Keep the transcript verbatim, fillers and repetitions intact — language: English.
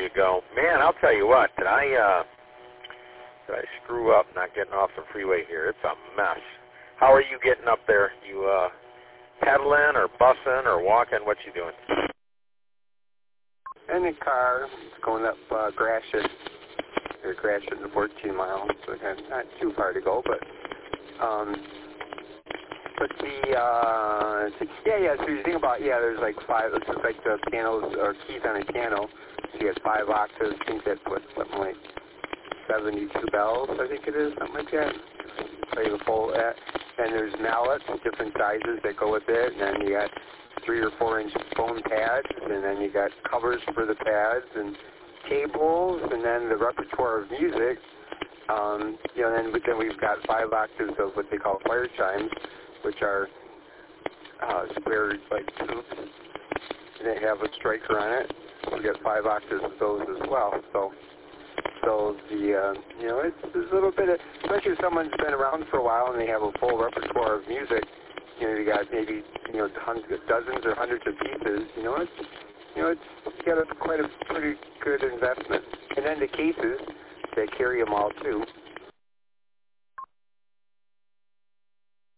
you go. Man, I'll tell you what, did I, uh, did I screw up not getting off the freeway here? It's a mess. How are you getting up there? You, uh, pedaling or bussing or walking? What you doing? In the car, going up uh, Gratiot, or Gratiot in fourteen miles, so kind of not too far to go, but, um, but the, uh, so, yeah, yeah, so you think about, yeah, there's like five, it's just like the pianos, or keys on a piano, so you got five octaves, I think that's what, something like seventy-two bells, I think it is, something like that, play the full, uh, and there's mallets, different sizes that go with it, and then you got three or four inch foam pads, and then you got covers for the pads, and cables, and then the repertoire of music. Um, you know, and then we've got five octaves of what they call fire chimes, which are uh, square like tubes, and they have a striker on it. We got five octaves of those as well. So, so the uh, you know, it's, it's a little bit of, especially if someone's been around for a while and they have a full repertoire of music. You know, you got maybe you know hundreds, dozens or hundreds of pieces. You know, it's you know, it's you got a, quite a pretty good investment. And then the cases, they carry them all too.